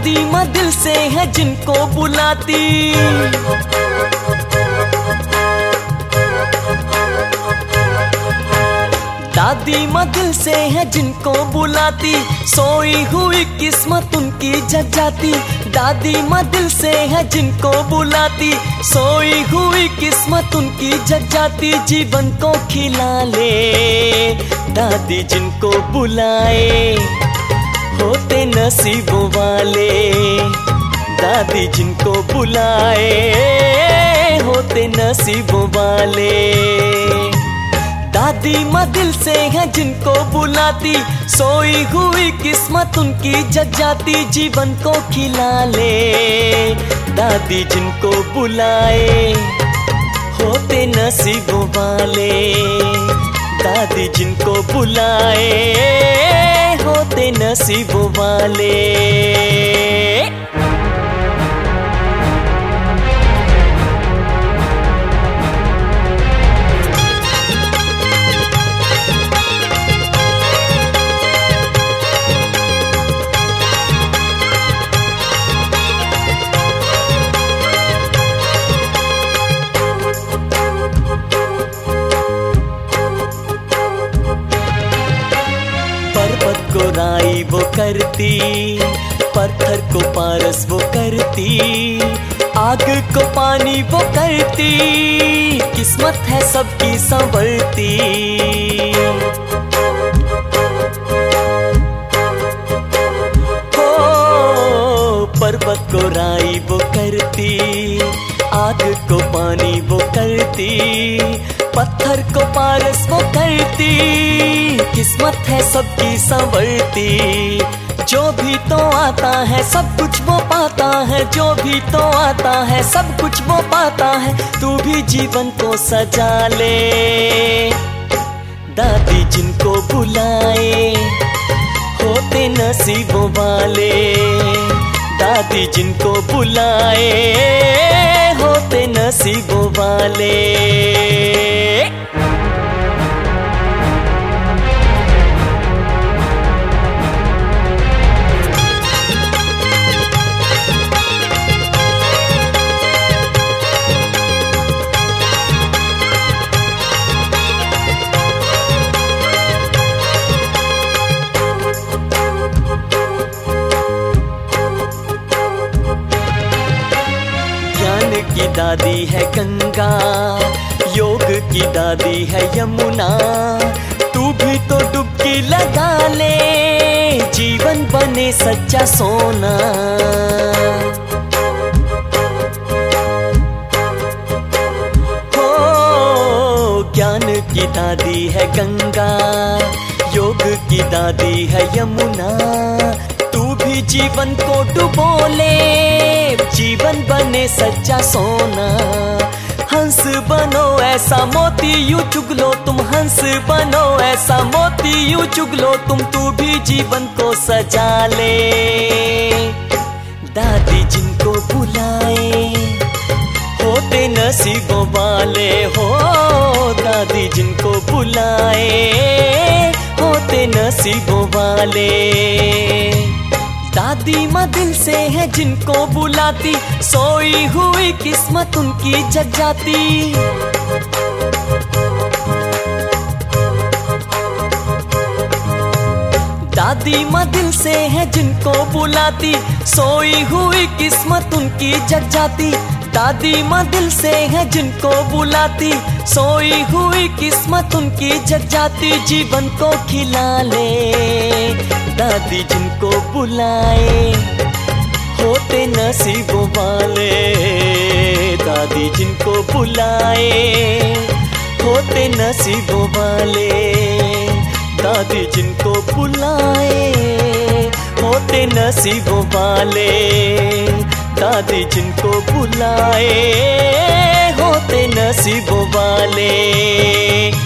दादी माँ दिल से है जिनको बुलाती, दादी माँ दिल से है जिनको बुलाती, सोई हुई किस्मत उनकी जग जाती। दादी माँ दिल से है जिनको बुलाती, सोई हुई किस्मत उनकी जग जाती। जीवन को खिला ले दादी जिनको बुलाए, होते नसीबों वाले। दादी जिनको बुलाए, होते नसीबों वाले। दादी माँ दिल से है जिनको बुलाती, सोई हुई किस्मत उनकी जग जाती। जीवन को खिला ले दादी जिनको बुलाए, होते नसीबों वाले। दादी जिनको बुलाए, होते नसीबों वाले। पर्वत को राई वो करती, पत्थर को पारस वो करती, आग को पानी वो करती। किस्मत है सबकी संवरती। हो पर्वत को राई वो करती, आग को पानी वो करती, पत्थर को पारस वो करती। किस्मत है सबकी संवरती। जो भी तो आता है सब कुछ वो पाता है, जो भी तो आता है सब कुछ वो पाता है। तू भी जीवन को सजा ले दादी जिनको बुलाए, होते नसीबों वाले। दादी जिनको बुलाए, होते नसीबों वाले। की दादी है गंगा, योग की दादी है यमुना। तू भी तो डुबकी लगा ले, जीवन बने सच्चा सोना। हो ज्ञान की दादी है गंगा, योग की दादी है यमुना। तू भी जीवन को डुबो ले, जीवन बने सच्चा सोना। हंस बनो ऐसा मोती यूं चुग लो तुम, हंस बनो ऐसा मोती यूं चुग लो तुम। तू भी जीवन को सजा ले दादी जिनको बुलाए, होते नसीबों वाले। हो दादी जिनको बुलाए, होते नसीबों वाले। दादी माँ दिल से है जिनको बुलाती, सोई हुई किस्मत उनकी जग जाती। दादी माँ दिल से है जिनको बुलाती, सोई हुई किस्मत उनकी जग जाती। दादी माँ दिल से है जिनको बुलाती, सोई हुई किस्मत उनकी जग जाती। जीवन को खिला ले दादी जिनको बुलाए, होते नसीबों वाले। दादी जिनको बुलाए, होते नसीबों वाले। दादी जिनको बुलाए, होते नसीबों वाले। दादी जिनको बुलाए, होते नसीबों वाले।